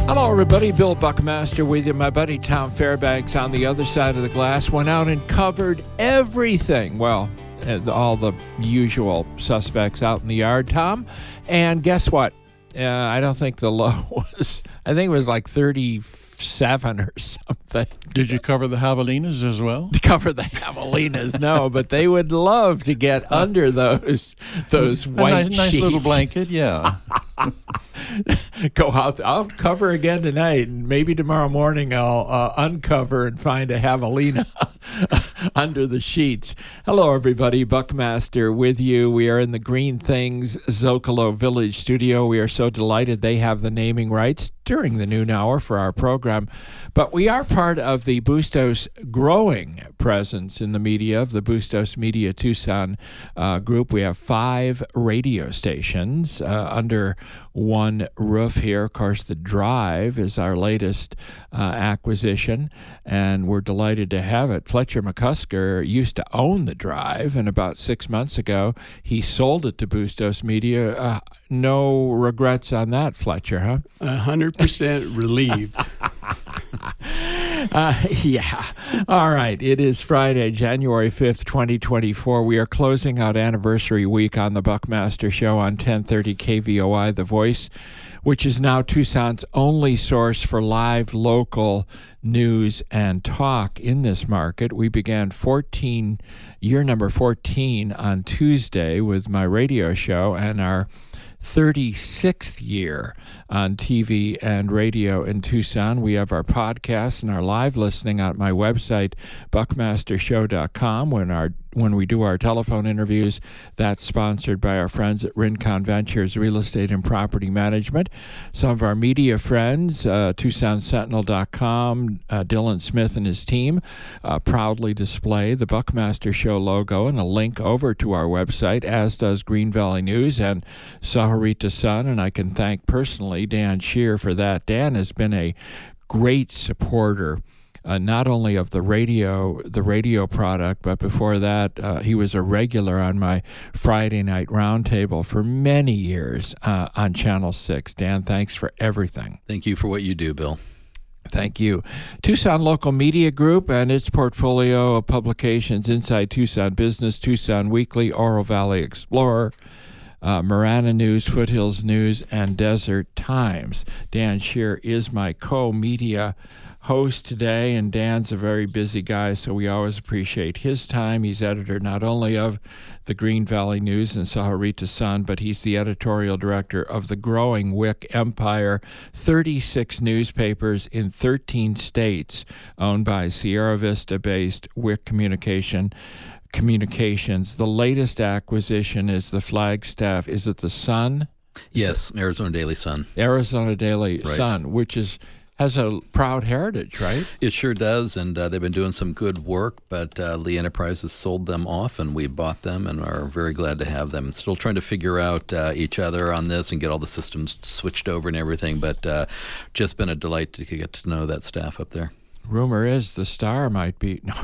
Hello, everybody. Bill Buckmaster with you. My buddy Tom Fairbanks on the other side of the glass went out and covered everything. Well, all the usual suspects out in the yard, Tom. And guess what? I don't think the low was, I think it was like 37 or something. Did you cover the javelinas as well? To cover the javelinas, no, but they would love to get under those white nice sheets. Little blanket, yeah. Go out. I'll cover again tonight, and maybe tomorrow morning I'll uncover and find a javelina under the sheets. Hello, everybody. Buckmaster with you. We are in the Green Things Zocalo Village studio. We are so delighted they have the naming rights during the noon hour for our program. But we are part of the Bustos growing presence in the media of the Bustos Media Tucson group. We have 5 radio stations under one roof here. Of course, The Drive is our latest acquisition, and we're delighted to have it. Fletcher McCusker used to own The Drive, and about 6 months ago, he sold it to Bustos Media. No regrets on that, Fletcher, huh? 100% relieved. Yeah. All right. It is Friday, January 5th, 2024. We are closing out anniversary week on the Buckmaster Show on 1030 KVOI, The Voice, which is now Tucson's only source for live local news and talk in this market. We began year number 14 on Tuesday with my radio show, and our 36th year on TV and radio in Tucson. We have our podcasts and our live listening on my website, buckmastershow.com. When we do our telephone interviews, that's sponsored by our friends at Rincon Ventures Real Estate and Property Management. Some of our media friends, TucsonSentinel.com, Dylan Smith and his team proudly display the Buckmaster Show logo and a link over to our website, as does Green Valley News and Sahuarita Sun. And I can thank personally Dan Shear for that. Dan has been a great supporter not only of the radio product, but before that, he was a regular on my Friday night roundtable for many years on Channel 6. Dan, thanks for everything. Thank you for what you do, Bill. Thank you. Tucson Local Media Group and its portfolio of publications: Inside Tucson Business, Tucson Weekly, Oro Valley Explorer, Marana News, Foothills News, and Desert Times. Dan Shear is my co-media host today, and Dan's a very busy guy, so we always appreciate his time. He's editor not only of the Green Valley News and Sahuarita Sun, but he's the editorial director of the growing WIC empire, 36 newspapers in 13 states owned by Sierra Vista-based WIC Communications. The latest acquisition is the Flagstaff. Is it the Sun? Yes, Arizona Daily Sun. Arizona Daily Sun, which has a proud heritage, right? It sure does, and they've been doing some good work, but Lee Enterprises sold them off, and we bought them and are very glad to have them. Still trying to figure out each other on this and get all the systems switched over and everything, but just been a delight to get to know that staff up there. Rumor is the Star might be. No,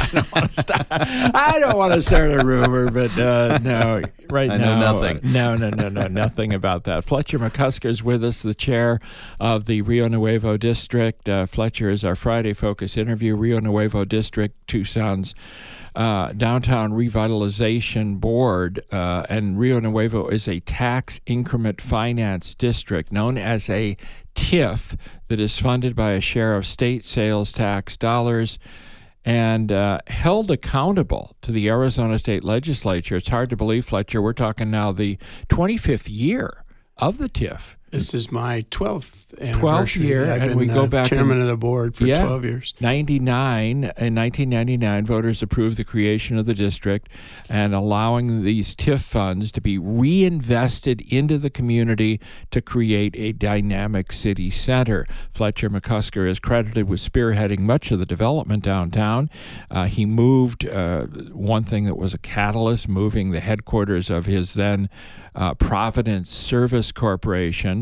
I don't want to start a rumor, but no, right now. I know nothing. No, nothing about that. Fletcher McCusker is with us, the chair of the Rio Nuevo District. Fletcher is our Friday Focus interview. Rio Nuevo District, Tucson's Downtown Revitalization Board, and Rio Nuevo is a tax increment finance district known as a TIF that is funded by a share of state sales tax dollars and held accountable to the Arizona State Legislature. It's hard to believe, Fletcher, we're talking now the 25th year of the TIF. This is my 12th anniversary. 12th year, I've and been we go back chairman of the board for 12 years. In 1999, voters approved the creation of the district and allowing these TIF funds to be reinvested into the community to create a dynamic city center. Fletcher McCusker is credited with spearheading much of the development downtown. He moved one thing that was a catalyst, moving the headquarters of his then Providence Service Corporation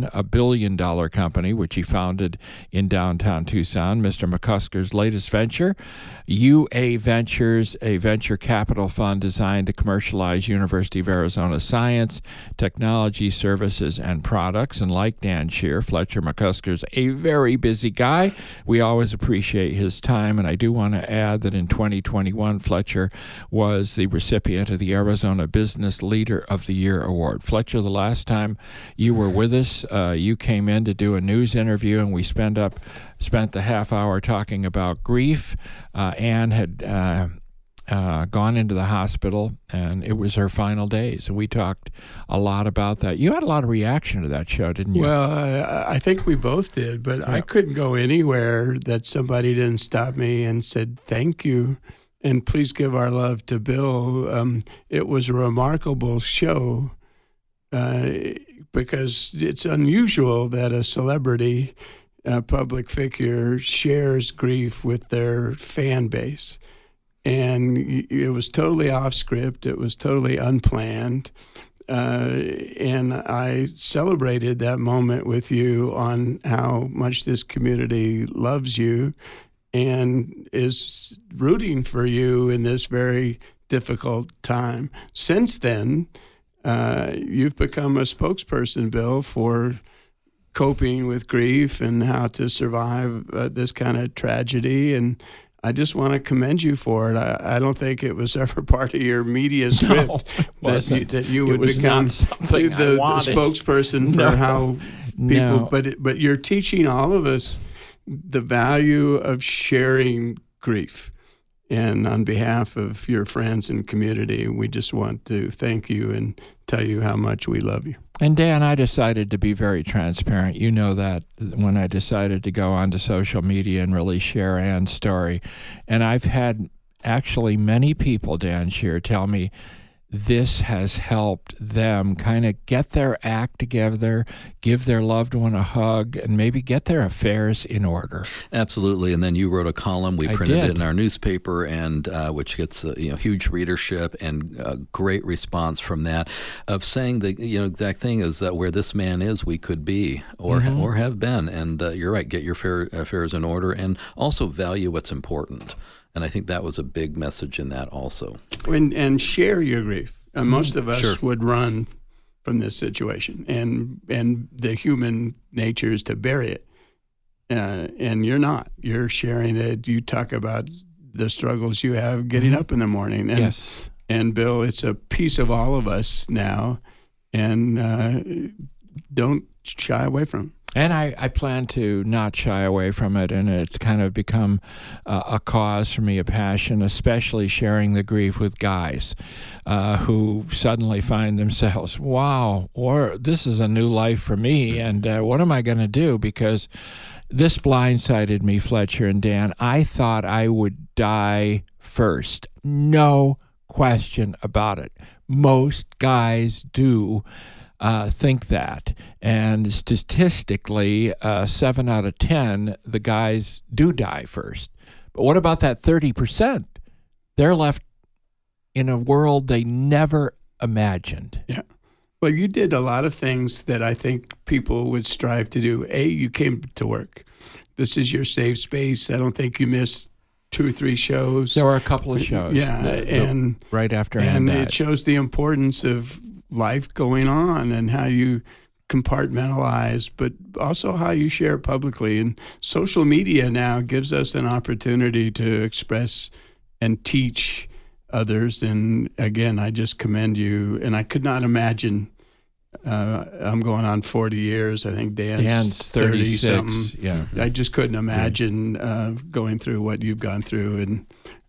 run a billion-dollar company, which he founded in downtown Tucson. Mr. McCusker's latest venture, UA Ventures, a venture capital fund designed to commercialize University of Arizona science, technology, services, and products. And like Dan Shear, Fletcher McCusker's a very busy guy. We always appreciate his time, and I do want to add that in 2021, Fletcher was the recipient of the Arizona Business Leader of the Year Award. Fletcher, the last time you were with us, you came in to do a news interview, and we spent the half hour talking about grief. Anne had gone into the hospital, and it was her final days, and we talked a lot about that. You had a lot of reaction to that show, didn't you? Well, I think we both did, but I couldn't go anywhere that somebody didn't stop me and said thank you, and please give our love to Bill. It was a remarkable show because it's unusual that a celebrity public figure shares grief with their fan base. And it was totally off script. It was totally unplanned. And I celebrated that moment with you on how much this community loves you and is rooting for you in this very difficult time. Since then, you've become a spokesperson, Bill, for coping with grief and how to survive this kind of tragedy. And I just want to commend you for it. I don't think it was ever part of your media script that you would become the spokesperson for how people. But you're teaching all of us the value of sharing grief. And on behalf of your friends and community, we just want to thank you and tell you how much we love you. And Dan, I decided to be very transparent. You know that when I decided to go onto social media and really share Anne's story. And I've had actually many people, Dan Shear, tell me this has helped them kind of get their act together, give their loved one a hug, and maybe get their affairs in order. Absolutely. And then you wrote a column. We printed it in our newspaper, and which gets huge readership and great response from that, of saying the exact thing is that where this man is, we could be or have been. And you're right. Get your affairs in order, and also value what's important. And I think that was a big message in that also. And share your grief. Most of us would run from this situation, and the human nature is to bury it. And you're not. You're sharing it. You talk about the struggles you have getting up in the morning. And, yes. And Bill, it's a piece of all of us now, and don't shy away from it. And I plan to not shy away from it, and it's kind of become a cause for me, a passion, especially sharing the grief with guys who suddenly find themselves, wow, or this is a new life for me, and what am I going to do? Because this blindsided me, Fletcher and Dan. I thought I would die first. No question about it. Most guys do. Think that. And statistically, 7 out of 10, the guys do die first. But what about that 30%? They're left in a world they never imagined. Yeah. Well, you did a lot of things that I think people would strive to do. You came to work. This is your safe space. I don't think you missed 2 or 3 shows. There were a couple of shows. Yeah. And right after Anne died. It shows the importance of life going on and how you compartmentalize, but also how you share publicly. And social media now gives us an opportunity to express and teach others. And again, I just commend you. And I could not imagine, I'm going on 40 years. I think Dan's 30-something. Yeah. I just couldn't imagine going through what you've gone through. And,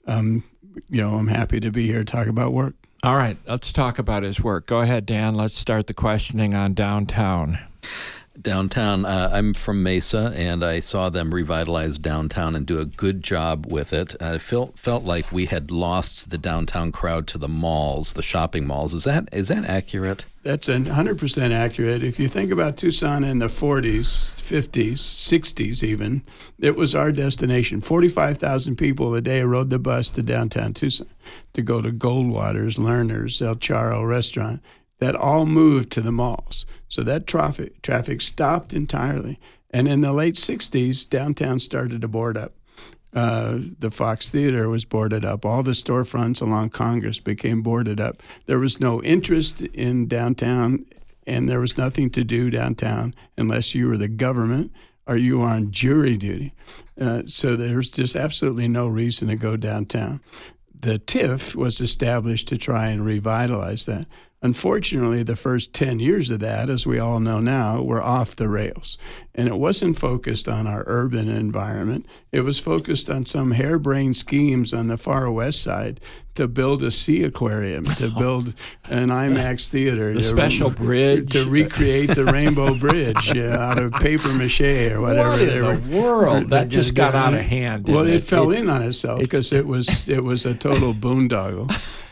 I'm happy to be here to talk about work. All right, let's talk about his work. Go ahead, Dan. Let's start the questioning on downtown. Downtown, I'm from Mesa, and I saw them revitalize downtown and do a good job with it. I felt like we had lost the downtown crowd to the malls, the shopping malls. Is that accurate? That's 100% accurate. If you think about Tucson in the 40s, 50s, 60s even, it was our destination. 45,000 people a day rode the bus to downtown Tucson to go to Goldwater's, Lerner's, El Charro restaurant. that all moved to the malls. So that traffic stopped entirely. And in the late 60s, downtown started to board up. The Fox Theater was boarded up. All the storefronts along Congress became boarded up. There was no interest in downtown, and there was nothing to do downtown unless you were the government or you were on jury duty. So there's just absolutely no reason to go downtown. The TIF was established to try and revitalize that. Unfortunately, the first 10 years of that, as we all know now, were off the rails. And it wasn't focused on our urban environment. It was focused on some harebrained schemes on the far west side to build a sea aquarium, to build an IMAX theater. The special bridge. To recreate the Rainbow Bridge out of paper mache or whatever. What in the world? That just got out of hand. Well, it fell in on itself because it was a total boondoggle.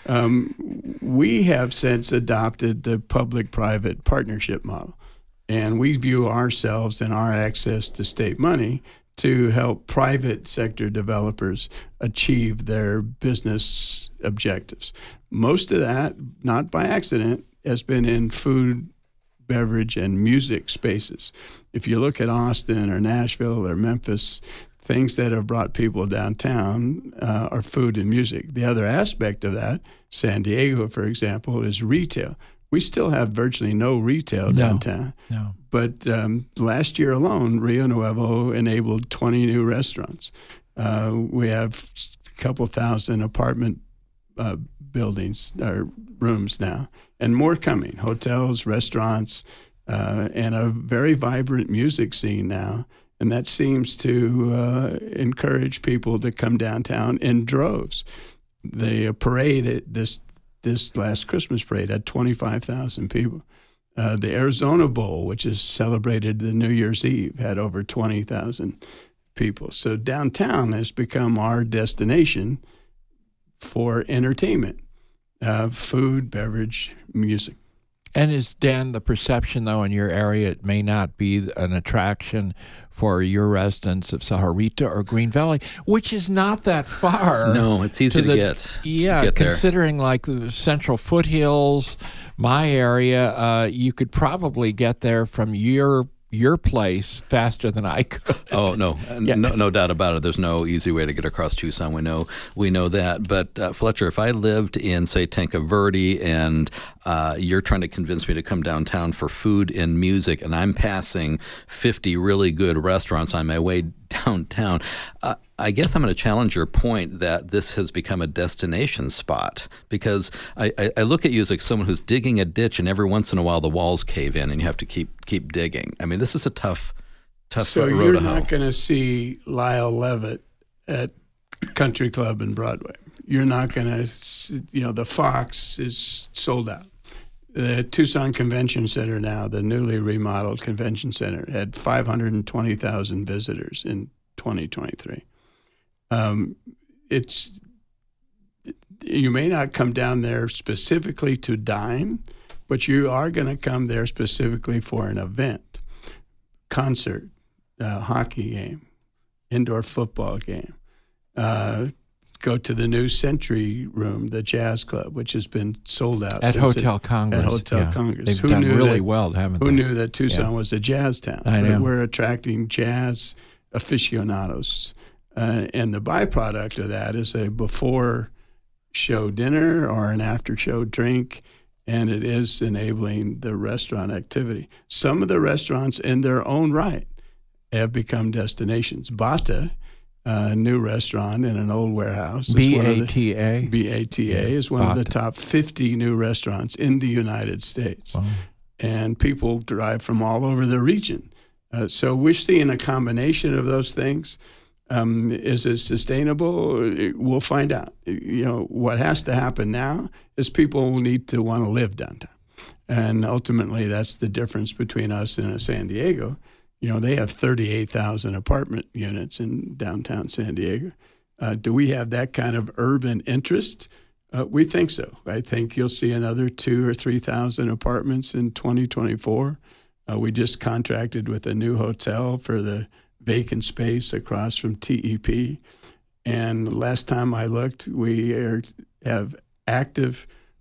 We have since adopted the public-private partnership model, and we view ourselves and our access to state money to help private sector developers achieve their business objectives. Most of that, not by accident, has been in food, beverage, and music spaces. If you look at Austin or Nashville or Memphis, things that have brought people downtown are food and music. The other aspect of that, San Diego, for example, is retail. We still have virtually no retail downtown. No. But last year alone, Rio Nuevo enabled 20 new restaurants. We have a couple thousand apartment buildings or rooms now, and more coming, hotels, restaurants, and a very vibrant music scene now. And that seems to encourage people to come downtown in droves. The parade, this last Christmas parade, had 25,000 people. The Arizona Bowl, which is celebrated the New Year's Eve, had over 20,000 people. So downtown has become our destination for entertainment, food, beverage, music. And is, Dan, the perception, though, in your area, it may not be an attraction for your residents of Sahuarita or Green Valley, which is not that far. No, it's easy to get. Yeah, to get considering like the Central Foothills, my area, you could probably get there from your place faster than I could. Oh, no. Yeah. No doubt about it. There's no easy way to get across Tucson. We know that. But Fletcher, if I lived in, say, Tanque Verde, and you're trying to convince me to come downtown for food and music, and I'm passing 50 really good restaurants on my way downtown, I guess I'm going to challenge your point that this has become a destination spot, because I look at you as like someone who's digging a ditch, and every once in a while the walls cave in and you have to keep digging. I mean, this is a tough road to hoe. So you're not going to see Lyle Levitt at Country Club and Broadway. You're not going to, the Fox is sold out. The Tucson Convention Center now, the newly remodeled convention center, had 520,000 visitors in 2023. You may not come down there specifically to dine, but you are going to come there specifically for an event, concert, hockey game, indoor football game. Go to the new Century Room, the Jazz Club, which has been sold out at Hotel Congress. At Hotel Congress, they've done really well, haven't they? Who knew that Tucson was a jazz town? I know. We're attracting jazz aficionados. And the byproduct of that is a before-show dinner or an after-show drink, and it is enabling the restaurant activity. Some of the restaurants in their own right have become destinations. Bata, a new restaurant in an old warehouse. BATA? BATA is one of the top 50 new restaurants in the United States. Wow. And people drive from all over the region. So we're seeing a combination of those things. Is it sustainable? We'll find out. What has to happen now is people will need to want to live downtown. And ultimately, that's the difference between us and San Diego. They have 38,000 apartment units in downtown San Diego. Do we have that kind of urban interest? We think so. I think you'll see another 2,000 or 3,000 apartments in 2024. We just contracted with a new hotel for the vacant space across from TEP. And last time I looked, we have active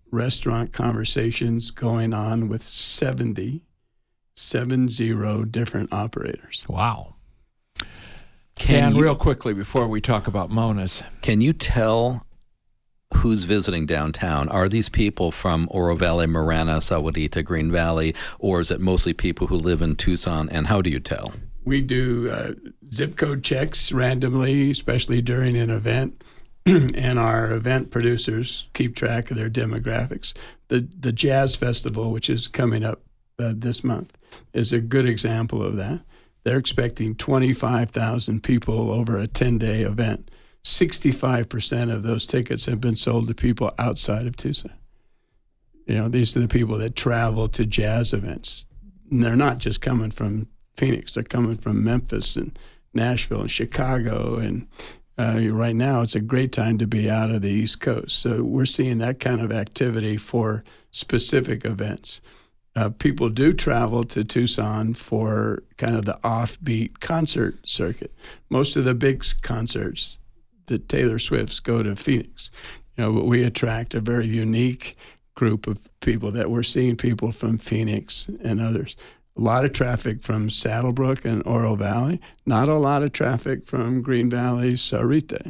restaurant conversations going on with 70 different operators. Wow. Dan, real quickly before we talk about Mona's. Can you tell who's visiting downtown? Are these people from Oro Valley, Marana, Sahuarita, Green Valley, or is it mostly people who live in Tucson? And how do you tell? We do zip code checks randomly, especially during an event, and our event producers keep track of their demographics. The Jazz Festival, which is coming up this month, is a good example of that. They're expecting 25,000 people over a 10-day event. 65% of those tickets have been sold to people outside of Tucson. These are the people that travel to jazz events. And they're not just coming from Phoenix. They're coming from Memphis and Nashville and Chicago. And right now it's a great time to be out of the East Coast. So we're seeing that kind of activity for specific events. People do travel to Tucson for kind of the offbeat concert circuit. Most of the big concerts, the Taylor Swifts, go to Phoenix. But we attract a very unique group of people that we're seeing people from Phoenix and others. A lot of traffic from Saddlebrook and Oro Valley. Not a lot of traffic from Green Valley, Sahuarita.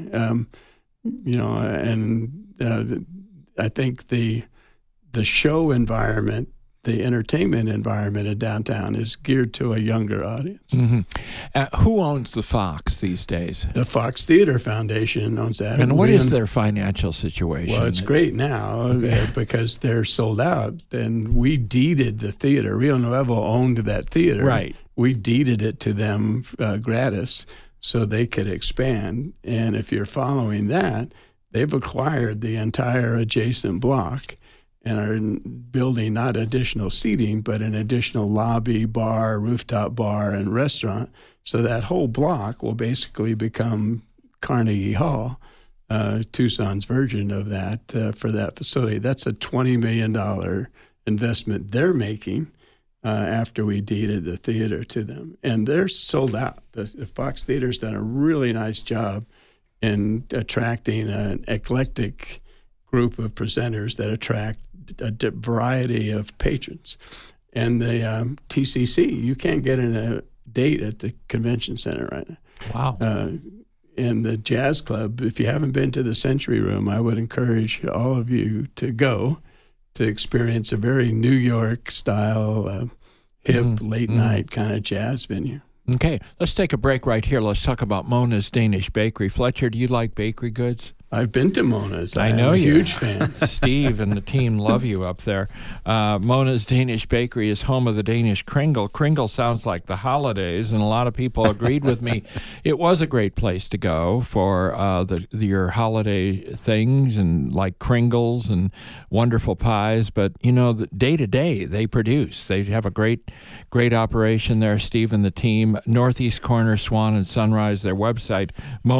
I think the show environment, the entertainment environment in downtown is geared to a younger audience. Mm-hmm. Who owns the Fox these days? The Fox Theater Foundation owns that. And what is their financial situation? Well, it's great now because they're sold out. And we deeded the theater. Rio Nuevo owned that theater. Right. We deeded it to them gratis so they could expand. And if you're following that, they've acquired the entire adjacent block and are building not additional seating, but an additional lobby, bar, rooftop bar, and restaurant. So that whole block will basically become Carnegie Hall, Tucson's version of that for that facility. That's a $20 million investment they're making after we deeded the theater to them. And they're sold out. The Fox Theater's done a really nice job in attracting an eclectic group of presenters that attract a variety of patrons. And the TCC, you can't get in a date at the convention center right now. Wow. And the Jazz Club, if you haven't been to the Century Room, I would encourage all of you to go to experience a very New York style, hip, late night kind of jazz venue. Okay, let's take a break right here. Let's talk about Mona's Danish Bakery. Fletcher, do you like bakery goods? I've been to Mona's. I know I'm a you. huge fan. Steve and the team love you up there. Mona's Danish Bakery is home of the Danish Kringle. Kringle sounds like the holidays, and a lot of people agreed with me. It was a great place to go for your holiday things, and like Kringles and wonderful pies. But, the day to day they produce. They have a great operation there, Steve and the team. Northeast Corner, Swan and Sunrise, their website,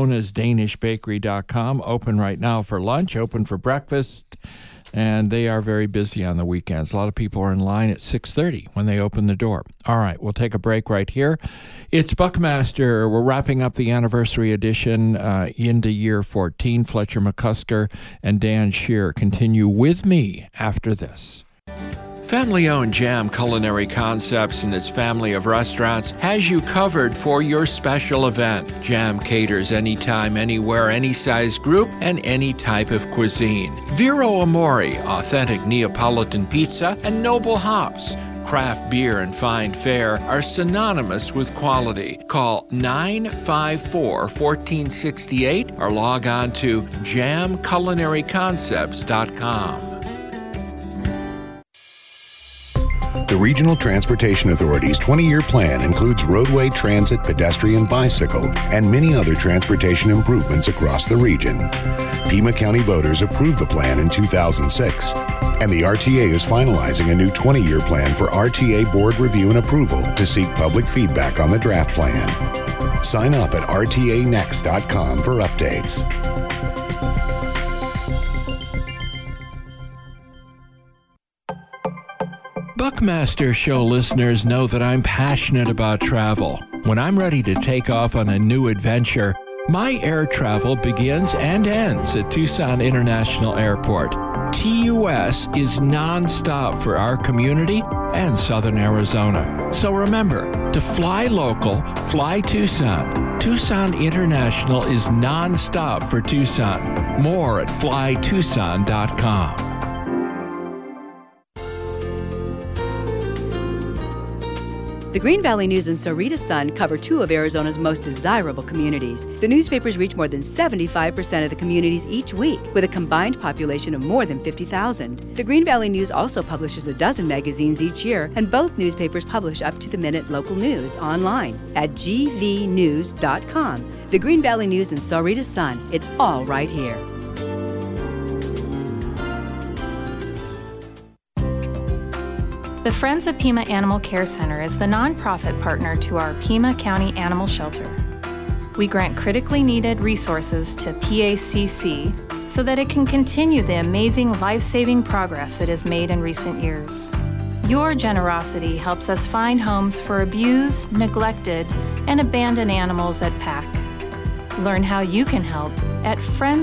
monasdanishbakery.com. Open right now for lunch, open for breakfast, and they are very busy on the weekends. A lot of people are in line at 6:30 when they open the door. All right, we'll take a break right here. It's Buckmaster. We're wrapping up the anniversary edition into year 14. Fletcher McCusker and Dan Shear continue with me after this. Family-owned Jam Culinary Concepts and its family of restaurants has you covered for your special event. Jam caters anytime, anywhere, any size group, and any type of cuisine. Vero Amore, authentic Neapolitan pizza, and Noble Hops. Craft beer and fine fare are synonymous with quality. Call 954-1468 or log on to jamculinaryconcepts.com. The Regional Transportation Authority's 20-year plan includes roadway, transit, pedestrian, bicycle, and many other transportation improvements across the region. Pima County voters approved the plan in 2006, and the RTA is finalizing a new 20-year plan for RTA board review and approval to seek public feedback on the draft plan. Sign up at rtanext.com for updates. Buckmaster Show listeners know that I'm passionate about travel. When I'm ready to take off on a new adventure, my air travel begins and ends at Tucson International Airport. TUS is nonstop for our community and Southern Arizona. So remember, to fly local, fly Tucson. Tucson International is nonstop for Tucson. More at flytucson.com. The Green Valley News and Sahuarita Sun cover two of Arizona's most desirable communities. The newspapers reach more than 75% of the communities each week, with a combined population of more than 50,000. The Green Valley News also publishes a dozen magazines each year, and both newspapers publish up-to-the-minute local news online at gvnews.com. The Green Valley News and Sahuarita Sun, it's all right here. The Friends of Pima Animal Care Center is the nonprofit partner to our Pima County Animal Shelter. We grant critically needed resources to PACC so that it can continue the amazing life-saving progress it has made in recent years. Your generosity helps us find homes for abused, neglected, and abandoned animals at PAC. Learn how you can help at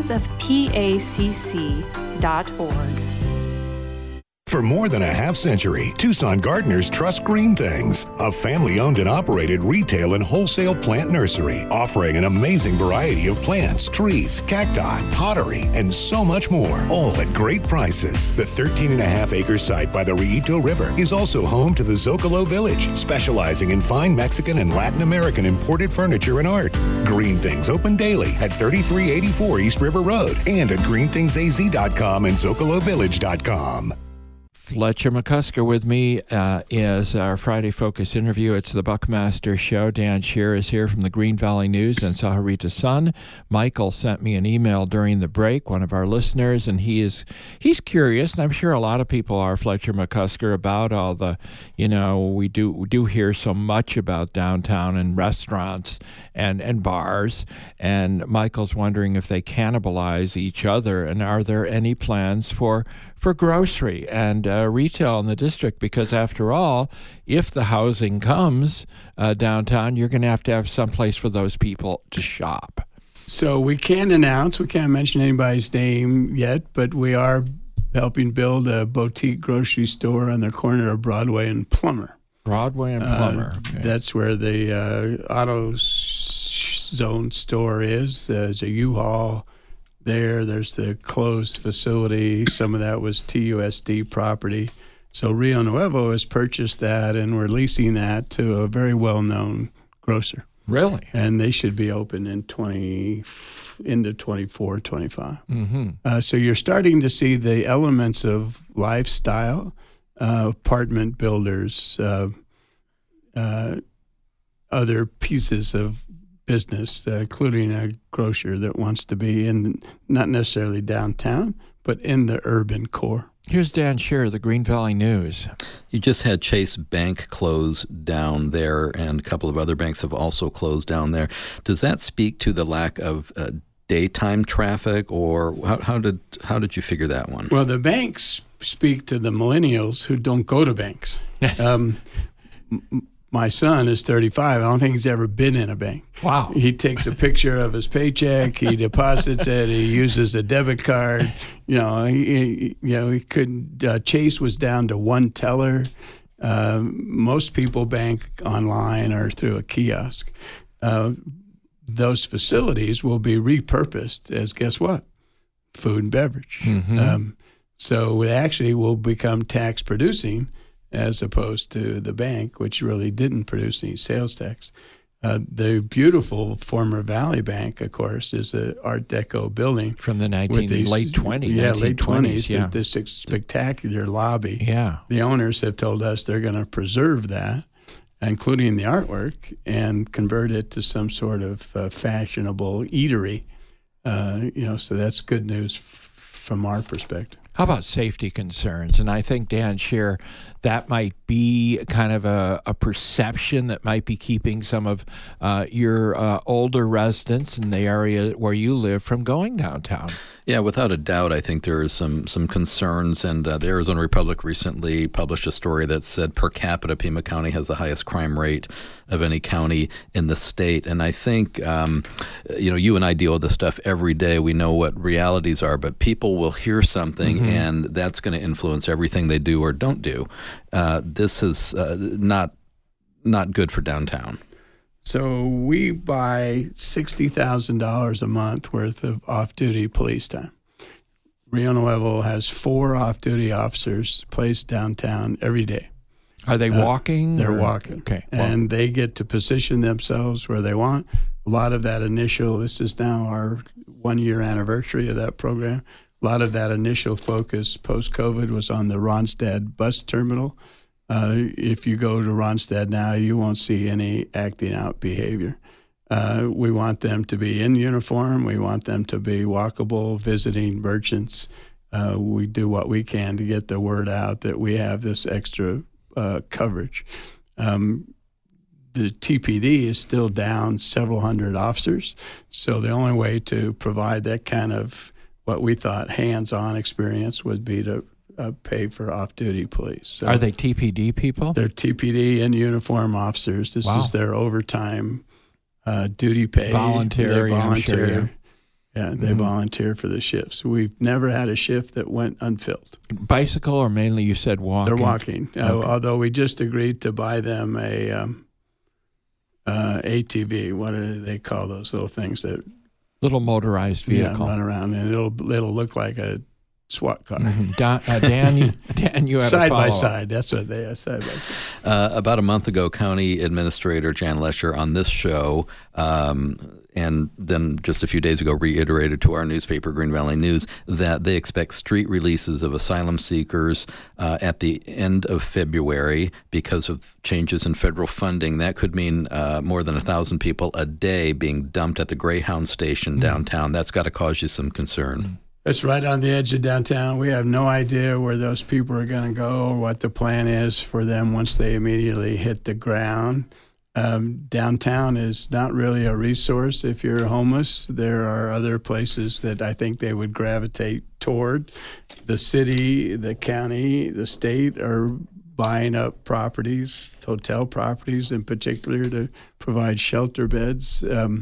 friendsofpacc.org. For more than a half-century, Tucson gardeners trust Green Things, a family-owned and operated retail and wholesale plant nursery, offering an amazing variety of plants, trees, cacti, pottery, and so much more, all at great prices. The 13.5-acre site by the Rillito River is also home to the Zocalo Village, specializing in fine Mexican and Latin American imported furniture and art. Green Things open daily at 3384 East River Road and at greenthingsaz.com and zocalovillage.com. Fletcher McCusker with me is our Friday Focus interview. It's the Buckmaster Show. Dan Scheer is here from the Green Valley News and Sahuarita Sun. Michael sent me an email during the break, one of our listeners, and he's curious, and I'm sure a lot of people are, Fletcher McCusker, about all the, we do hear so much about downtown and restaurants and bars, and Michael's wondering if they cannibalize each other, and are there any plans for grocery and retail in the district? Because after all, if the housing comes downtown, you're going to have some place for those people to shop. So we can't mention anybody's name yet, but we are helping build a boutique grocery store on the corner of Broadway and Plummer. Okay. That's where the AutoZone store is. There's a U-Haul there. There's the closed facility. Some of that was TUSD property. So Rio Nuevo has purchased that, and we're leasing that to a very well-known grocer. Really? And they should be open in into 24, 25. Mm-hmm. So you're starting to see the elements of lifestyle, apartment builders, other pieces of business, including a grocer that wants to be in, not necessarily downtown, but in the urban core. Here's Dan Scheer, the Green Valley News. You just had Chase Bank close down there, and a couple of other banks have also closed down there. Does that speak to the lack of daytime traffic, or how did you figure that one? Well, the banks speak to the millennials who don't go to banks. My son is 35. I don't think he's ever been in a bank. Wow. He takes a picture of his paycheck. He deposits it. He uses a debit card. He couldn't. Chase was down to one teller. Most people bank online or through a kiosk. Those facilities will be repurposed as, guess what? Food and beverage. Mm-hmm. So it actually will become tax producing, as opposed to the bank, which really didn't produce any sales tax. The beautiful former Valley Bank, of course, is an Art Deco building. From the late 20s. Yeah, late 20s. Yeah. This spectacular lobby. Yeah. The owners have told us they're going to preserve that, including the artwork, and convert it to some sort of fashionable eatery. So that's good news from our perspective. How about safety concerns? And I think, Dan Scheer, that might be kind of a perception that might be keeping some of your older residents in the area where you live from going downtown. Yeah, without a doubt, I think there is some concerns. And the Arizona Republic recently published a story that said per capita, Pima County has the highest crime rate of any county in the state. And I think, you and I deal with this stuff every day. We know what realities are, but people will hear something, and that's going to influence everything they do or don't do. This is not good for downtown. So we buy $60,000 a month worth of off-duty police time. Rio Nuevo has 4 off-duty officers placed downtown every day. Are they walking? They're walking. Okay. And they get to position themselves where they want. A lot of that this is now our 1-year anniversary of that program. A lot of that initial focus post-COVID was on the Ronstadt bus terminal. If you go to Ronstadt now, you won't see any acting out behavior. We want them to be in uniform. We want them to be walkable, visiting merchants. We do what we can to get the word out that we have this extra coverage. The TPD is still down several hundred officers, so the only way to provide that kind of what we thought hands-on experience would be to pay for off-duty police. So are they TPD people? They're TPD and uniform officers. This is their overtime duty pay. Voluntary, I'm sure. Yeah, they volunteer for the shifts. We've never had a shift that went unfilled. Bicycle, or mainly you said walking? They're walking, although we just agreed to buy them a ATV. What do they call those little things that... Little motorized vehicle. Yeah, run around, and it'll look like a SWAT car. Dan, you had side a by side. That's what they are, side by side. About a month ago, County Administrator Jan Lesher on this show, and then just a few days ago reiterated to our newspaper, Green Valley News, that they expect street releases of asylum seekers at the end of February because of changes in federal funding. That could mean more than 1,000 people a day being dumped at the Greyhound station downtown. That's got to cause you some concern. It's right on the edge of downtown. We have no idea where those people are going to go or what the plan is for them once they immediately hit the ground. Downtown is not really a resource if you're homeless. There are other places that I think they would gravitate toward. The city, the county, the state are buying up properties, hotel properties in particular, to provide shelter beds.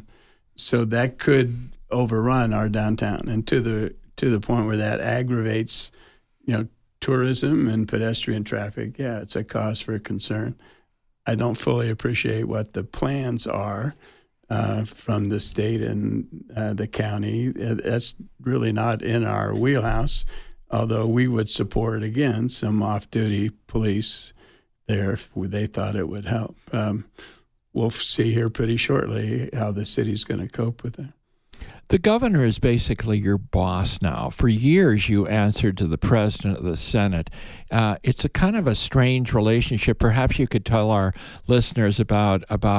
So that could overrun our downtown, and to the point where that aggravates, tourism and pedestrian traffic. Yeah, it's a cause for concern. I don't fully appreciate what the plans are from the state and the county. That's really not in our wheelhouse, although we would support, again, some off-duty police there if they thought it would help. We'll see here pretty shortly how the city's going to cope with that. The governor is basically your boss now. For years, you answered to the president of the Senate. It's a kind of a strange relationship. Perhaps you could tell our listeners about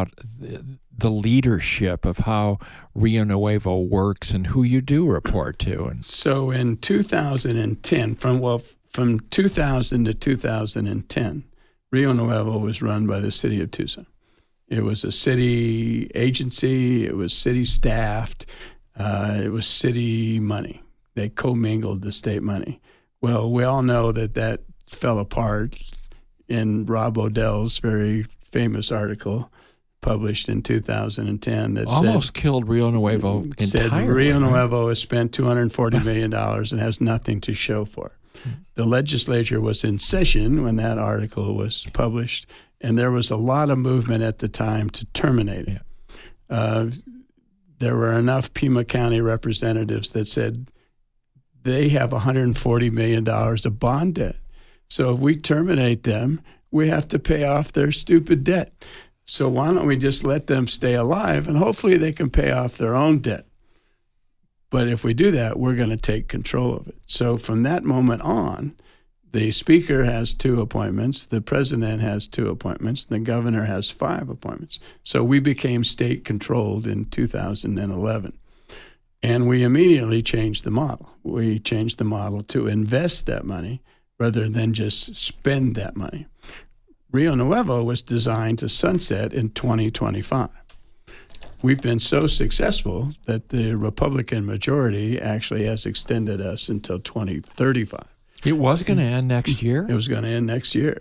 the leadership of how Rio Nuevo works and who you do report to. So in 2010, from 2000 to 2010, Rio Nuevo was run by the city of Tucson. It was a city agency. It was city staffed. It was city money. They commingled the state money. Well, we all know that fell apart in Rob Odell's very famous article published in 2010 that almost killed Rio Nuevo entirely. Said Rio Nuevo has spent $240 million and has nothing to show for it. The legislature was in session when that article was published, and there was a lot of movement at the time to terminate it. Yeah. There were enough Pima County representatives that said they have $140 million of bond debt. So if we terminate them, we have to pay off their stupid debt. So why don't we just let them stay alive, and hopefully they can pay off their own debt. But if we do that, we're going to take control of it. So from that moment on, the speaker has 2 appointments, the president has 2 appointments, the governor has 5 appointments. So we became state-controlled in 2011. And we immediately changed the model. We changed the model to invest that money rather than just spend that money. Rio Nuevo was designed to sunset in 2025. We've been so successful that the Republican majority actually has extended us until 2035. It was going to end next year? It was going to end next year.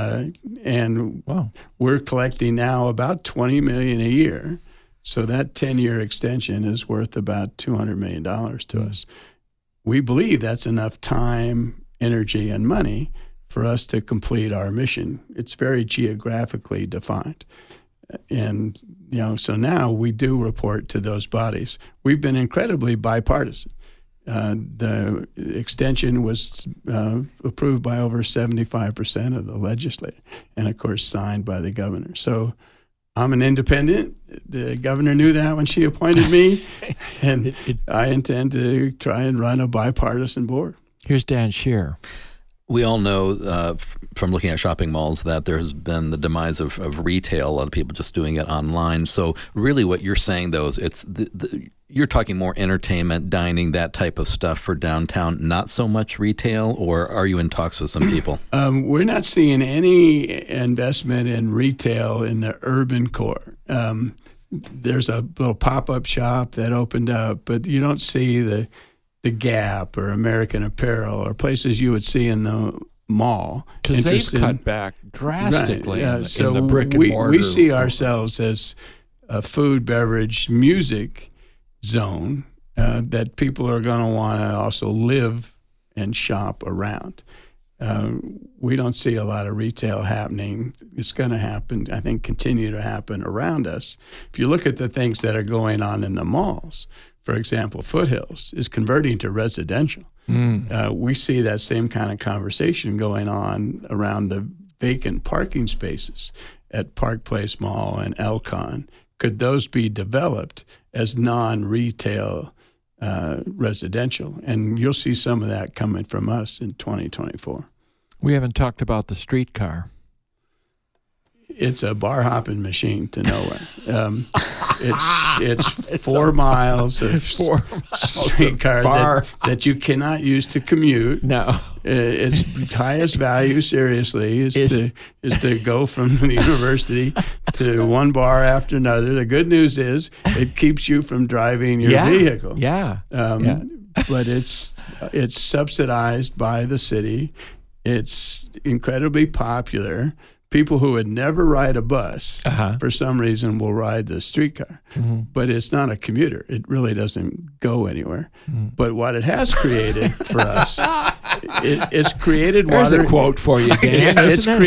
And Wow. we're collecting now about $20 million a year. So that 10-year extension is worth about $200 million to us. We believe that's enough time, energy, and money for us to complete our mission. It's very geographically defined. And, so now we do report to those bodies. We've been incredibly bipartisan. The extension was approved by over 75% of the legislature and, of course, signed by the governor. So I'm an independent. The governor knew that when she appointed me, and I intend to try and run a bipartisan board. Here's Dan Scheer. We all know from looking at shopping malls that there has been the demise of retail, a lot of people just doing it online. So really what you're saying, though, is it's you're talking more entertainment, dining, that type of stuff for downtown, not so much retail, or are you in talks with some people? We're not seeing any investment in retail in the urban core. There's a little pop-up shop that opened up, but you don't see the Gap or American Apparel or places you would see in the mall. Because they've cut back drastically in the brick and mortar. We see ourselves as a food, beverage, music zone that people are going to want to also live and shop around. We don't see a lot of retail happening. It's going to happen, I think, continue to happen around us. If you look at the things that are going on in the malls, for example, Foothills is converting to residential. We see that same kind of conversation going on around the vacant parking spaces at Park Place Mall and Elcon. Could those be developed as non-retail residential? And you'll see some of that coming from us in 2024. We haven't talked about the streetcar. It's a bar hopping machine to nowhere. It's 4 miles of streetcar that you cannot use to commute. No, its highest value, seriously, is to go from the university to one bar after another. The good news is it keeps you from driving your vehicle. But it's subsidized by the city. It's incredibly popular. People who would never ride a bus, for some reason, will ride the streetcar. But it's not a commuter. It really doesn't go anywhere. But what it has created for us, it's created water. There's a quote for you, Dan.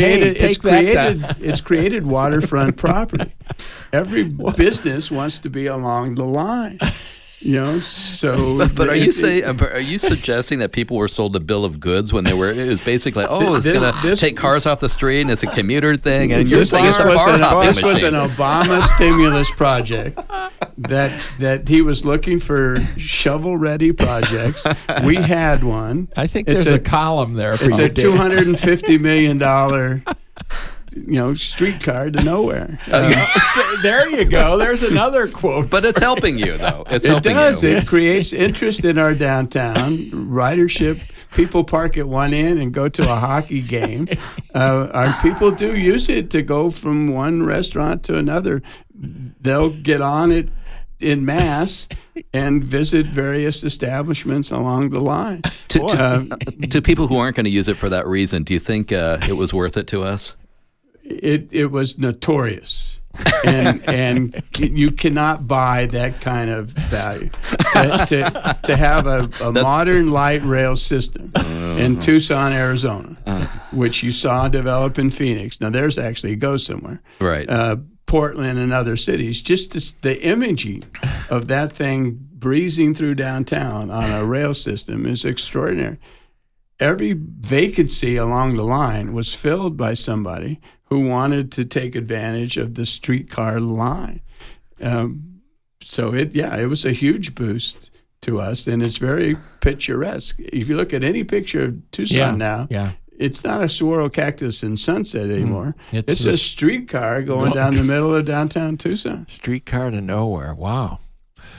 It's created waterfront property. Every business wants to be along the line. So. But are you suggesting that people were sold a bill of goods when it was basically, it's going to take cars off the street and it's a commuter thing, and you're saying it's a bar hopping machine. This was an Obama stimulus project that he was looking for shovel-ready projects. We had one. I think there's a column there for you. It's a $250 million. Streetcar to nowhere. There you go. There's another quote. But it's helping you, though. It does. It creates interest in our downtown. Ridership. People park at one end and go to a hockey game. Our people do use it to go from one restaurant to another. They'll get on it en masse and visit various establishments along the line. To people who aren't going to use it for that reason, do you think it was worth it to us? It was notorious, and you cannot buy that kind of value. To have a modern light rail system in Tucson, Arizona, which you saw develop in Phoenix. Now theirs actually goes somewhere, right? Portland and other cities. Just the imaging of that thing breezing through downtown on a rail system is extraordinary. Every vacancy along the line was filled by somebody who wanted to take advantage of the streetcar line. So it was a huge boost to us, and it's very picturesque. If you look at any picture of Tucson now, it's not a saguaro cactus in Sunset anymore. It's a streetcar going down the middle of downtown Tucson. Streetcar to nowhere. Wow.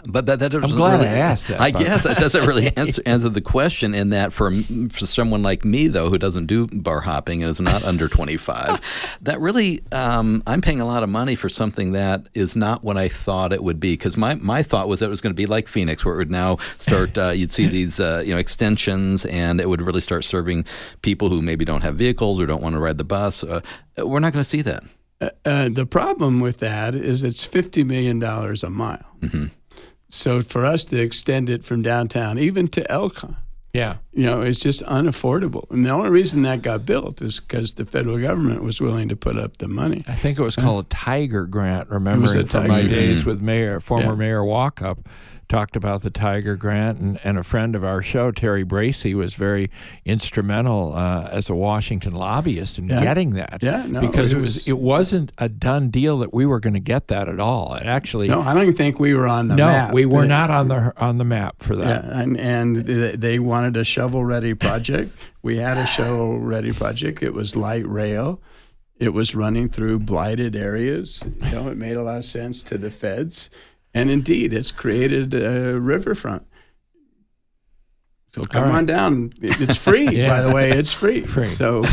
But that doesn't I'm glad really, I asked that. I guess that doesn't really answer the question, in that for someone like me, though, who doesn't do bar hopping and is not under 25, that really, I'm paying a lot of money for something that is not what I thought it would be. Because my thought was that it was going to be like Phoenix, where it would now start, you'd see these extensions, and it would really start serving people who maybe don't have vehicles or don't want to ride the bus. We're not going to see that. The problem with that is it's $50 million a mile. Mm-hmm. So for us to extend it from downtown, even to Elkhorn, it's just unaffordable. And the only reason that got built is because the federal government was willing to put up the money. I think it was called a Tiger Grant, remembering from my days with former Mayor Walkup. Talked about the Tiger Grant, and a friend of our show, Terry Bracey, was very instrumental as a Washington lobbyist in getting that. Because it wasn't a done deal that we were going to get that at all. It actually, no, I don't even think we were on the map. No, we were not on the map for that. Yeah, and they wanted a shovel-ready project. We had a shovel-ready project. It was light rail. It was running through blighted areas. It made a lot of sense to the feds. And indeed, it's created a riverfront. So come on down. It's free, by the way. It's free. So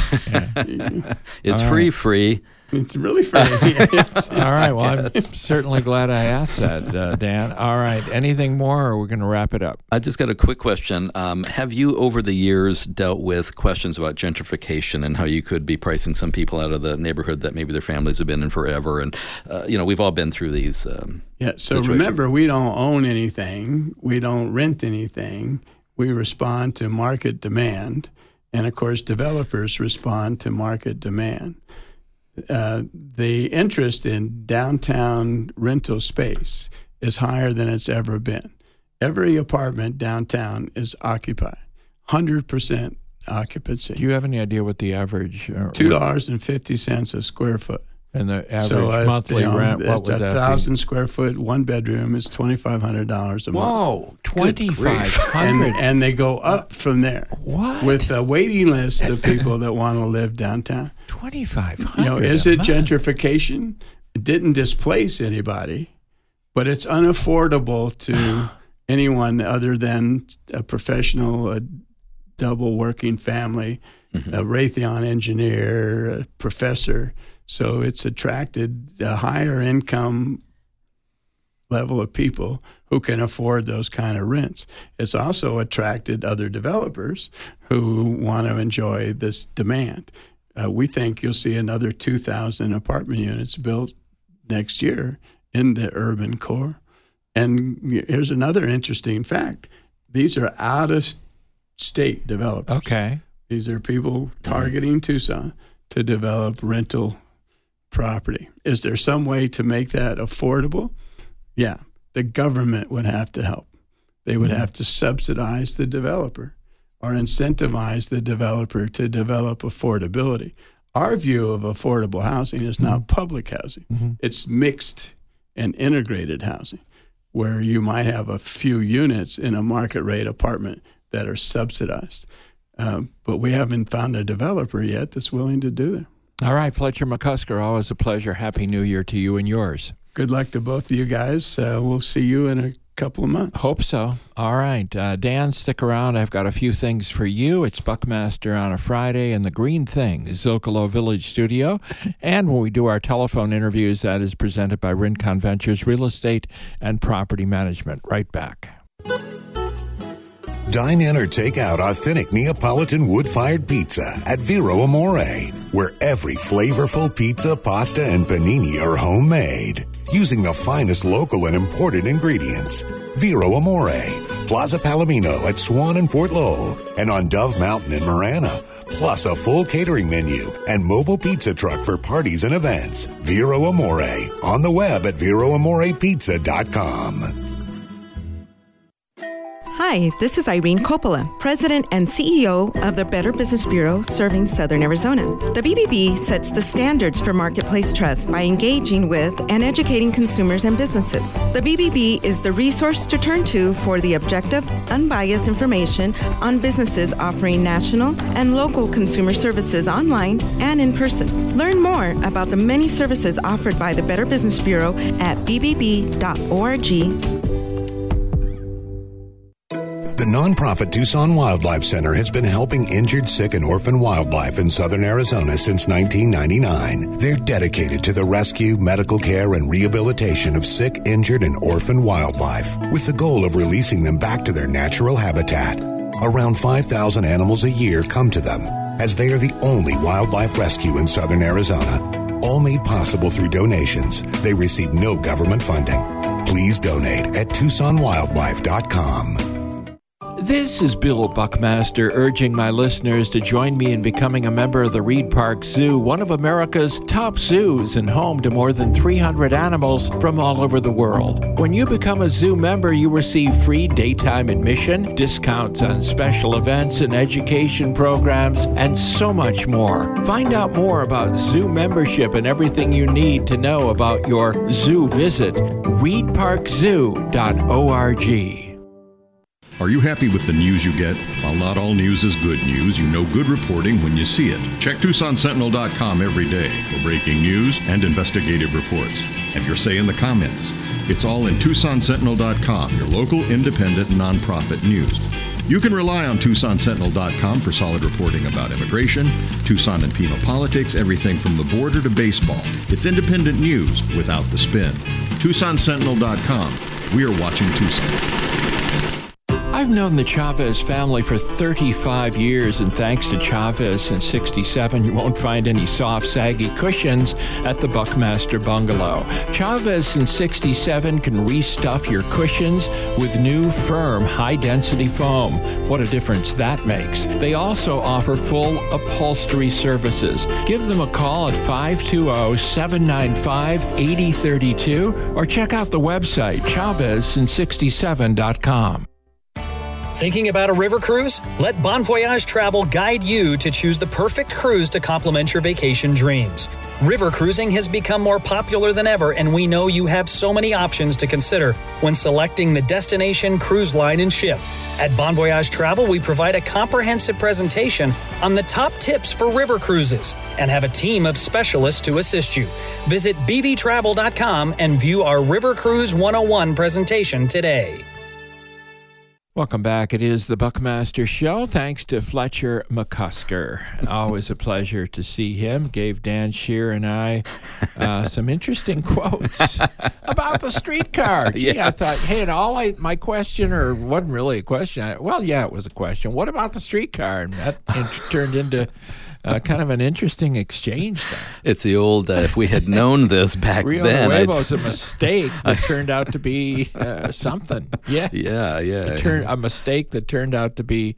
it's free. It's really free. All right. Well, I'm certainly glad I asked that, Dan. All right. Anything more, or we're going to wrap it up? I just got a quick question. Have you, over the years, dealt with questions about gentrification and how you could be pricing some people out of the neighborhood that maybe their families have been in forever? And, we've all been through these So remember, we don't own anything. We don't rent anything. We respond to market demand. And, of course, developers respond to market demand. The interest in downtown rental space is higher than it's ever been. Every apartment downtown is occupied, 100% occupancy. Do you have any idea what the average? $2.50 a square foot. And the average monthly rent, what would that be? 1,000 square foot, one bedroom is $2,500 a month. Whoa, $2,500. And they go up from there. What? With a waiting list of people that want to live downtown. $2,500. Is it gentrification? It didn't displace anybody, but it's unaffordable to anyone other than a professional, a double working family, a Raytheon engineer, a professor. So it's attracted a higher income level of people who can afford those kind of rents. It's also attracted other developers who want to enjoy this demand. We think you'll see another 2,000 apartment units built next year in the urban core. And here's another interesting fact. These are out-of-state developers. Okay. These are people targeting Tucson to develop rental property. Is there some way to make that affordable? Yeah. The government would have to help. They would have to subsidize the developer or incentivize the developer to develop affordability. Our view of affordable housing is not public housing. It's mixed and integrated housing, where you might have a few units in a market rate apartment that are subsidized. But we haven't found a developer yet that's willing to do it. All right, Fletcher McCusker, always a pleasure. Happy New Year to you and yours. Good luck to both of you guys. We'll see you in a couple of months. Hope so. All right. Dan, stick around. I've got a few things for you. It's Buckmaster on a Friday in the Green Thing, Zocalo Village studio. And when we do our telephone interviews, that is presented by Rincon Ventures Real Estate and Property Management. Right back. Dine in or take out authentic Neapolitan wood-fired pizza at Vero Amore, where every flavorful pizza, pasta, and panini are homemade, using the finest local and imported ingredients. Vero Amore, Plaza Palomino at Swan and Fort Lowell, and on Dove Mountain in Marana, plus a full catering menu and mobile pizza truck for parties and events. Vero Amore, on the web at VeroAmorePizza.com. Hi, this is Irene Coppola, President and CEO of the Better Business Bureau serving Southern Arizona. The BBB sets the standards for marketplace trust by engaging with and educating consumers and businesses. The BBB is the resource to turn to for the objective, unbiased information on businesses offering national and local consumer services online and in person. Learn more about the many services offered by the Better Business Bureau at bbb.org. nonprofit Tucson Wildlife Center has been helping injured, sick, and orphan wildlife in southern Arizona since 1999. They're dedicated to the rescue, medical care, and rehabilitation of sick, injured, and orphan wildlife, with the goal of releasing them back to their natural habitat. Around 5,000 animals a year come to them, as they are the only wildlife rescue in southern Arizona. All made possible through donations. They receive no government funding. Please donate at TucsonWildlife.com. This is Bill Buckmaster urging my listeners to join me in becoming a member of the Reed Park Zoo, one of America's top zoos and home to more than 300 animals from all over the world. When you become a zoo member, you receive free daytime admission, discounts on special events and education programs, and so much more. Find out more about zoo membership and everything you need to know about your zoo visit. ReedParkZoo.org. Are you happy with the news you get? While not all news is good news, you know good reporting when you see it. Check TucsonSentinel.com every day for breaking news and investigative reports. Have your say in the comments. It's all in TucsonSentinel.com, your local independent nonprofit news. You can rely on TucsonSentinel.com for solid reporting about immigration, Tucson and Pima politics, everything from the border to baseball. It's independent news without the spin. TucsonSentinel.com. We are watching Tucson. I've known the Chavez family for 35 years, and thanks to Chavez in 67, you won't find any soft, saggy cushions at the Buckmaster Bungalow. Chavez in 67 can restuff your cushions with new, firm, high-density foam. What a difference that makes. They also offer full upholstery services. Give them a call at 520-795-8032 or check out the website, chavezin67.com. Thinking about a river cruise? Let Bon Voyage Travel guide you to choose the perfect cruise to complement your vacation dreams. River cruising has become more popular than ever, and we know you have so many options to consider when selecting the destination, cruise line, and ship. At Bon Voyage Travel, we provide a comprehensive presentation on the top tips for river cruises and have a team of specialists to assist you. Visit bvtravel.com and view our River Cruise 101 presentation today. Welcome back. It is the Buckmaster Show. Thanks to Fletcher McCusker. Always a pleasure to see him. Gave Dan Shear and I some interesting quotes about the streetcar. Gee, yeah. I thought, hey, and my question, or wasn't really a question. It was a question. What about the streetcar? And that turned into kind of an interesting exchange there. It's the old, if we had known this back Rio then. Nuevo was a mistake that turned out to be something. Yeah. A mistake that turned out to be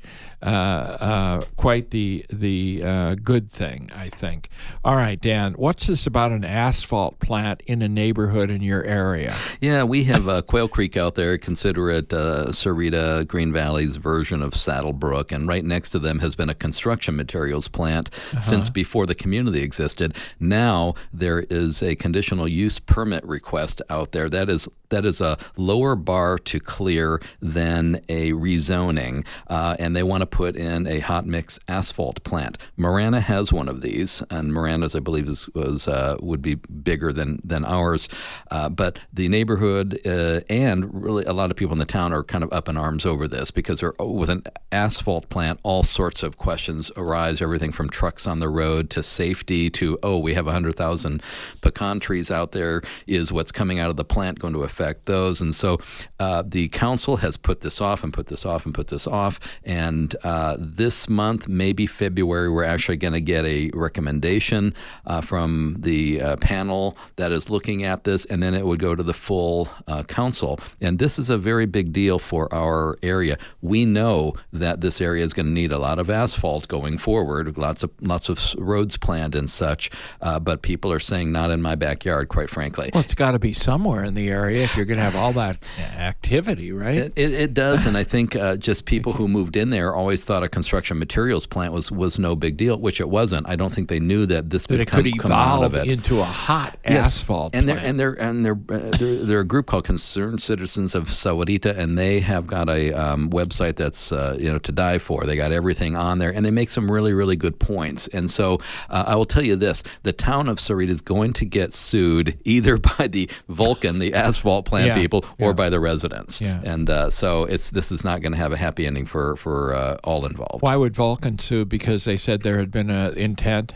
quite the good thing, I think. All right, Dan, what's this about an asphalt plant in a neighborhood in your area? Yeah, we have Quail Creek out there. Consider it Sarita, Green Valley's version of Saddlebrook, and right next to them has been a construction materials plant since before the community existed. Now there is a conditional use permit request out there. That is a lower bar to clear than a rezoning, and they want to put in a hot mix asphalt plant. Marana has one of these, and Marana's, I believe, would be bigger than ours. But the neighborhood and really a lot of people in the town are kind of up in arms over this because with an asphalt plant, all sorts of questions arise, everything from trucks on the road to safety to, we have 100,000 pecan trees out there. Is what's coming out of the plant going to affect those? And so the council has put this off and put this off and put this off. And this month, maybe February, we're actually going to get a recommendation from the panel that is looking at this, and then it would go to the full council. And this is a very big deal for our area. We know that this area is going to need a lot of asphalt going forward, lots of roads planned and such, but people are saying not in my backyard, quite frankly. Well, it's got to be somewhere in the area if you're going to have all that activity, right? It does, and I think just people who moved in there always thought a construction materials plant was no big deal, which it wasn't. I don't think they knew that this could evolve into a hot asphalt plant. They're a group called Concerned Citizens of Sahuarita, and they have got a website that's to die for. They got everything on there, and they make some really, really good points. And so I will tell you this: the town of Sahuarita is going to get sued either by the Vulcan, the asphalt default plan people or by the residents. Yeah. And so this is not going to have a happy ending for all involved. Why would Vulcan sue? Because they said there had been an intent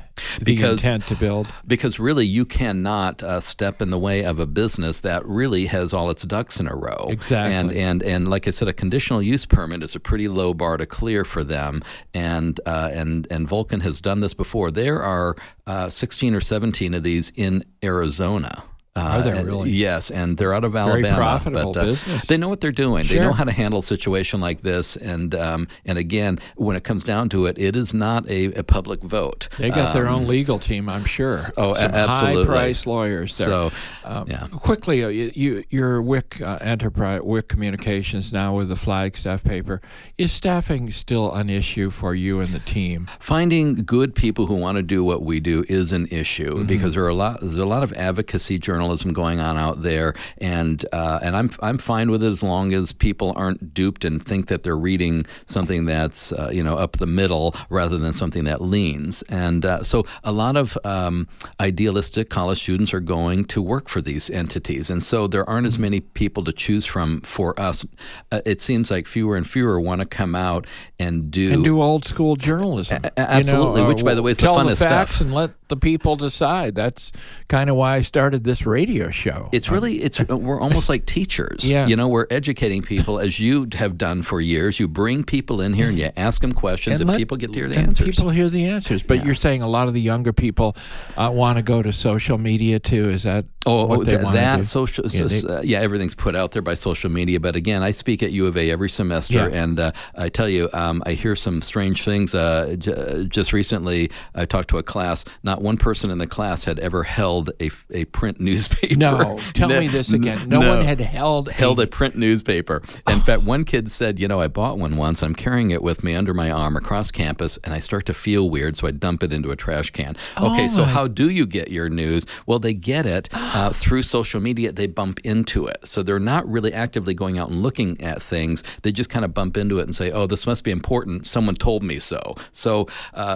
to build? Because really you cannot step in the way of a business that really has all its ducks in a row. Exactly. And like I said, a conditional use permit is a pretty low bar to clear for them. And Vulcan has done this before. There are 16 or 17 of these in Arizona. Are they really? Yes, and they're out of Alabama. Very profitable business. They know what they're doing. Sure. They know how to handle a situation like this. And again, when it comes down to it, it is not a public vote. They got their own legal team, I'm sure. Oh, some absolutely. high-priced lawyers there. So, quickly, your WIC enterprise, WIC Communications now with the Flagstaff paper. Is staffing still an issue for you and the team? Finding good people who want to do what we do is an issue because there's a lot of advocacy journalism going on out there, and I'm fine with it as long as people aren't duped and think that they're reading something that's up the middle rather than something that leans. And so a lot of idealistic college students are going to work for these entities, and so there aren't as many people to choose from for us. It seems like fewer and fewer want to come out and do old school journalism. Absolutely, which by the way is the funnest tell the facts stuff. And let the people decide. That's kind of why I started this radio show. We're almost like teachers. Yeah. We're educating people as you have done for years. You bring people in here and you ask them questions, and people get to hear the answers. People hear the answers. But you're saying a lot of the younger people want to go to social media too. Is that what they want to do? Social? Everything's put out there by social media. But again, I speak at U of A every semester, and I tell you, I hear some strange things. Just recently, I talked to a class. Not one person in the class had ever held a print newspaper. No, tell me this again. No one had held a print newspaper. In fact, one kid said, I bought one once. I'm carrying it with me under my arm across campus, and I start to feel weird, so I dump it into a trash can. Okay, so how do you get your news? Well, they get it through social media. They bump into it. So they're not really actively going out and looking at things. They just kind of bump into it and say, oh, this must be important. Someone told me so. So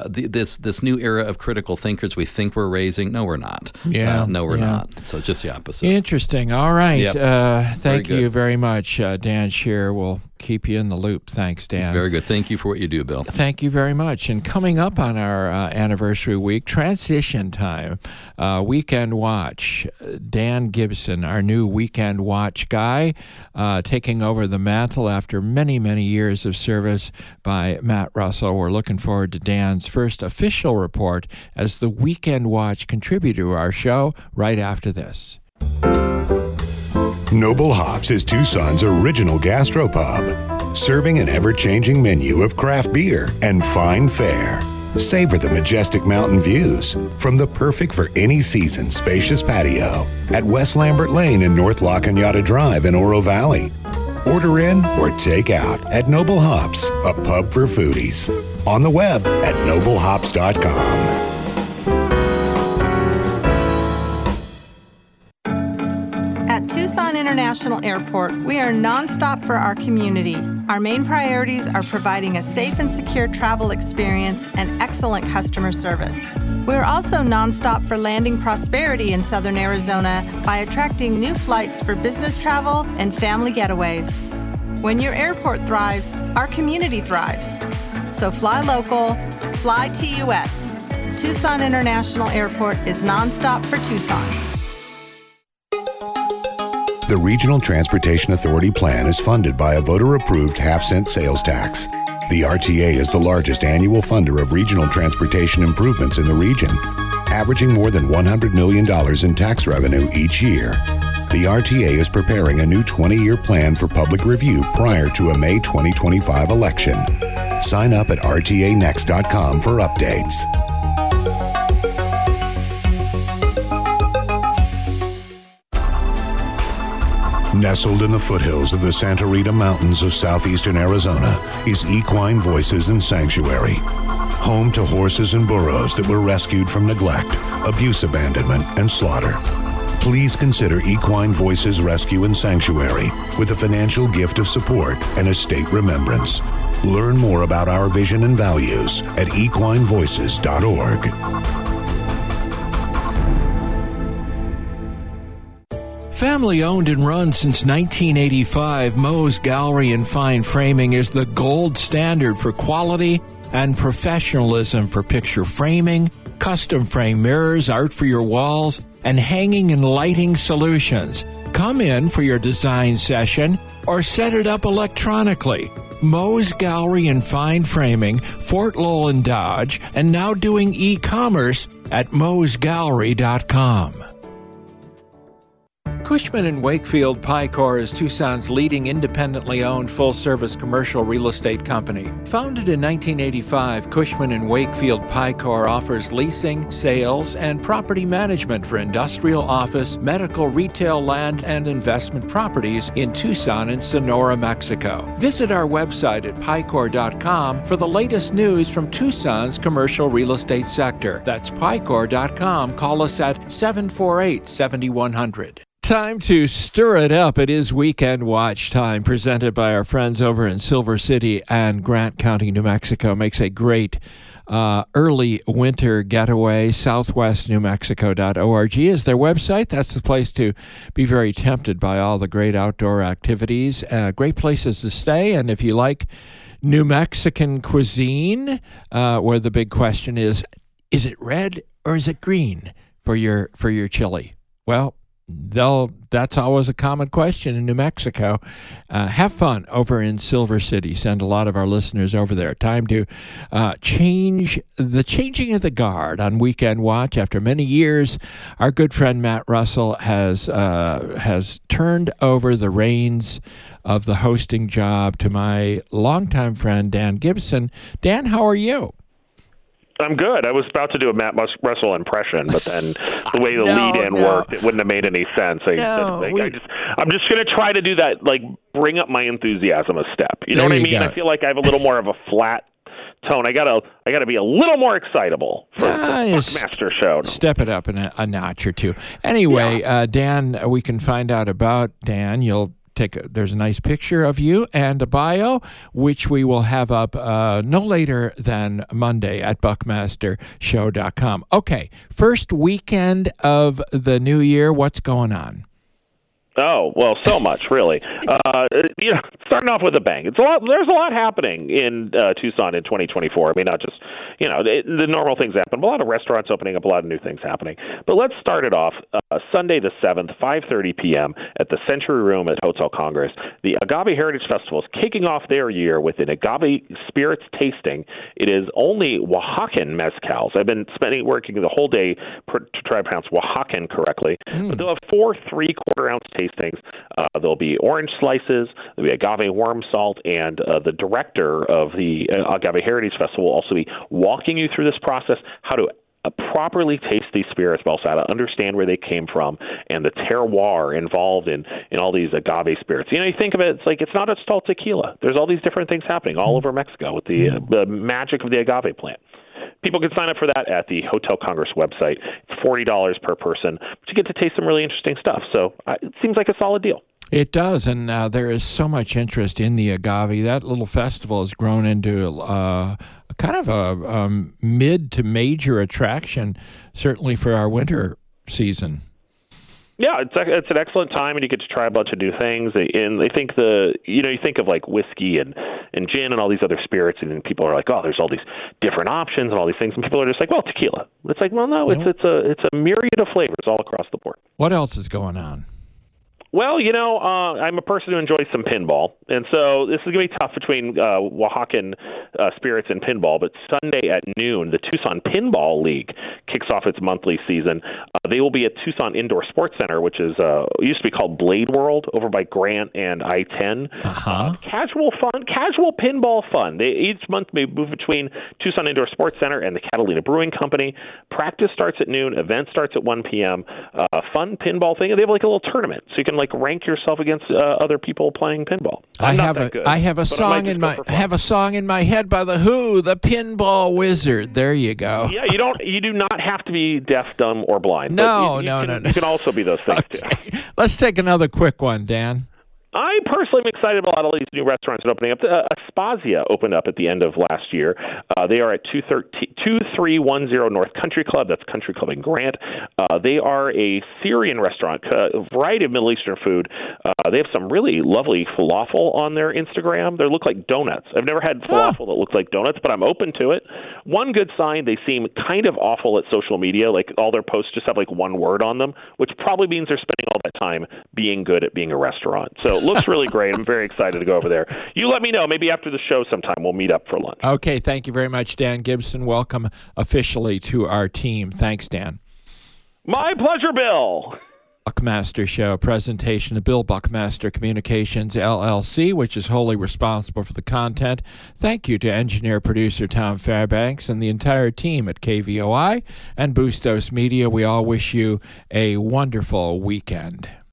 this new era of critical thinkers we think we're raising, no, we're not. No, we're not. So just the opposite. Interesting. All right. Yep. Thank you very much, Dan Shear. We'll keep you in the loop. Thanks, Dan. Very good. Thank you for what you do, Bill. Thank you very much. And coming up on our anniversary week, transition time, Weekend Watch. Dan Gibson, our new Weekend Watch guy, taking over the mantle after many, many years of service by Matt Russell. We're looking forward to Dan's first official report as the Weekend Watch contributor to our show right after this. Noble Hops is Tucson's original gastropub, serving an ever-changing menu of craft beer and fine fare. Savor the majestic mountain views from the perfect for any season spacious patio at West Lambert Lane and North La Cañada Drive in Oro Valley. Order in or take out at Noble Hops, a pub for foodies. On the web at noblehops.com. At Tucson International Airport, we are nonstop for our community. Our main priorities are providing a safe and secure travel experience and excellent customer service. We're also nonstop for landing prosperity in Southern Arizona by attracting new flights for business travel and family getaways. When your airport thrives, our community thrives. So fly local, fly TUS. Tucson International Airport is nonstop for Tucson. The Regional Transportation Authority plan is funded by a voter-approved half-cent sales tax. The RTA is the largest annual funder of regional transportation improvements in the region, averaging more than $100 million in tax revenue each year. The RTA is preparing a new 20-year plan for public review prior to a May 2025 election. Sign up at rtanext.com for updates. Nestled in the foothills of the Santa Rita Mountains of southeastern Arizona is Equine Voices and Sanctuary, home to horses and burros that were rescued from neglect, abuse, abandonment, and slaughter. Please consider Equine Voices Rescue and Sanctuary with a financial gift of support and a state remembrance. Learn more about our vision and values at equinevoices.org. Family owned and run since 1985, Moe's Gallery and Fine Framing is the gold standard for quality and professionalism for picture framing, custom frame mirrors, art for your walls, and hanging and lighting solutions. Come in for your design session or set it up electronically. Moe's Gallery and Fine Framing, Fort Lowell and Dodge, and now doing e-commerce at moesgallery.com. Cushman & Wakefield Picor is Tucson's leading independently owned full-service commercial real estate company. Founded in 1985, Cushman & Wakefield Picor offers leasing, sales, and property management for industrial, office, medical, retail, land, and investment properties in Tucson and Sonora, Mexico. Visit our website at picor.com for the latest news from Tucson's commercial real estate sector. That's picor.com. Call us at 748-7100. Time to stir it up. It is Weekend Watch time, presented by our friends over in Silver City and Grant County, New Mexico. Makes a great early winter getaway. southwestnewmexico.org is their website. That's the place to be very tempted by all the great outdoor activities. Great places to stay. And if you like New Mexican cuisine, where the big question is it red or is it green for your chili? Well, that's always a common question in New Mexico. Have fun over in Silver City. Send a lot of our listeners over there. Time to changing of the guard on Weekend Watch. After many years, our good friend Matt Russell has turned over the reins of the hosting job to my longtime friend Dan Gibson. Dan, how are you? I'm good. I was about to do a Matt Russell impression, but then the way the lead-in worked, it wouldn't have made any sense. I'm just going to try to do that, like bring up my enthusiasm a step. You know what I mean? I feel like I have a little more of a flat tone. I gotta be a little more excitable for the Buckmaster show. Step it up a notch or two. Anyway, Dan, we can find out about Dan. There's a nice picture of you and a bio, which we will have up no later than Monday at buckmastershow.com. Okay, first weekend of the new year, what's going on? Oh, well, so much, really. Starting off with a bang. There's a lot happening in Tucson in 2024. I mean, not just, the normal things happen, but a lot of restaurants opening up, a lot of new things happening. But let's start it off Sunday the 7th, 5:30 p.m. at the Century Room at Hotel Congress. The Agave Heritage Festival is kicking off their year with an agave spirits tasting. It is only Oaxacan mezcals. I've been working the whole day to try to pronounce Oaxacan correctly. But they'll have 4 3/4-ounce tastings. There'll be orange slices, there'll be agave worm salt, and the director of the Agave Heritage Festival will also be walking you through this process, how to properly taste these spirits, but also how to understand where they came from and the terroir involved in all these agave spirits. You think of it, it's not just all tequila. There's all these different things happening all over Mexico with the magic of the agave plant. People can sign up for that at the Hotel Congress website. It's $40 per person, but you get to taste some really interesting stuff. So it seems like a solid deal. It does, and there is so much interest in the agave. That little festival has grown into kind of a mid to major attraction, certainly for our winter season. Yeah, it's an excellent time, and you get to try a bunch of new things. And I think you think of like whiskey and gin and all these other spirits, and then people are like, oh, there's all these different options and all these things, and people are just like, well, tequila. It's like, well, no, it's a myriad of flavors all across the board. What else is going on? Well, I'm a person who enjoys some pinball, and so this is going to be tough between Oaxacan spirits and pinball, but Sunday at noon, the Tucson Pinball League kicks off its monthly season. They will be at Tucson Indoor Sports Center, which is used to be called Blade World, over by Grant and I-10. Casual pinball fun. Each month they move between Tucson Indoor Sports Center and the Catalina Brewing Company. Practice starts at noon, event starts at 1 p.m. Fun pinball thing. They have like a little tournament, so you can rank yourself against other people playing pinball. I have a song in my head by the Who, the Pinball Wizard. There you go. Yeah, you do not have to be deaf, dumb, or blind. No. You can also be those things too. Let's take another quick one, Dan. I I personally am excited about a lot of these new restaurants that are opening up. Aspasia opened up at the end of last year. They are at 2310 North Country Club. That's Country Club in Grant. They are a Syrian restaurant, a variety of Middle Eastern food. They have some really lovely falafel on their Instagram. They look like donuts. I've never had falafel that looks like donuts, but I'm open to it. One good sign, they seem kind of awful at social media. Like all their posts just have like one word on them, which probably means they're spending all that time being good at being a restaurant. So it looks really great. I'm very excited to go over there. You let me know. Maybe after the show sometime we'll meet up for lunch. Okay, thank you very much, Dan Gibson. Welcome officially to our team. Thanks, Dan. My pleasure, Bill. Buckmaster Show, presentation of Bill Buckmaster Communications, LLC, which is wholly responsible for the content. Thank you to engineer-producer Tom Fairbanks and the entire team at KVOI and Bustos Media. We all wish you a wonderful weekend.